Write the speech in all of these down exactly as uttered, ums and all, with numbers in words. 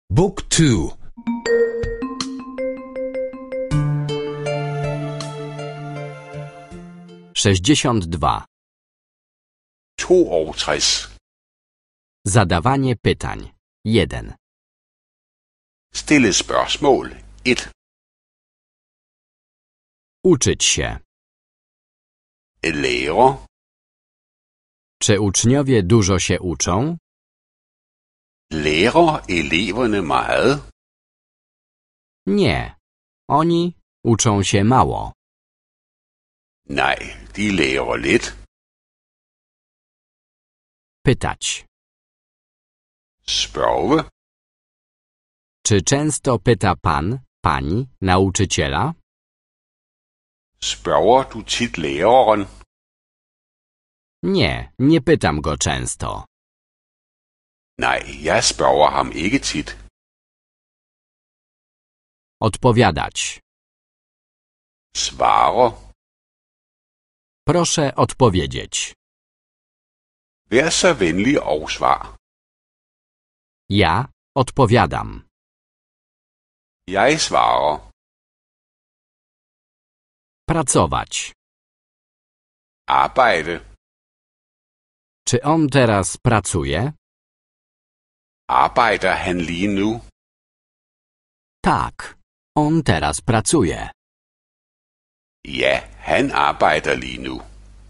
Book two. sześćdziesiąt dwa. toogtres. Zadawanie pytań. jeden. Stille spørgsmål et. Uczyć się. Lære. Czy uczniowie dużo się uczą? Lærer eleverne meget? Nie. Oni uczą się mało. Nej, de lærer lidt. Pytać. Spørge. Czy często pyta pan, pani, nauczyciela? Spørger du tit læreren? Nie, nie pytam go często. Nej, jeg spørger ham ikke tit. Odpowiadać. Svare. Proszę odpowiedzieć. Vær så venlig og svar. Ja odpowiadam. Jeg svarer. Pracować. Arbejde. Czy on teraz pracuje? Arbejder han lige nu? Tak, on teraz pracuje. Ja, han arbejder lige nu.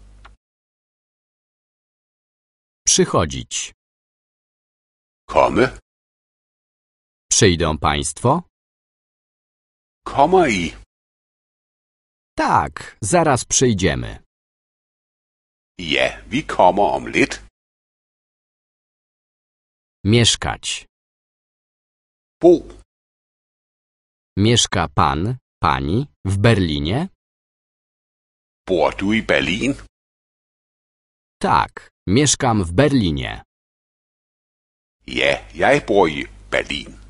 Przychodzić. Komme. Przyjdą państwo? Kommer I? Tak, zaraz przyjdziemy. Ja, vi kommer om lidt. Mieszkać. Bo. Mieszka pan, pani w Berlinie? Bor du i Berlin? Tak, mieszkam w Berlinie. Ja, jeg bor i Berlin.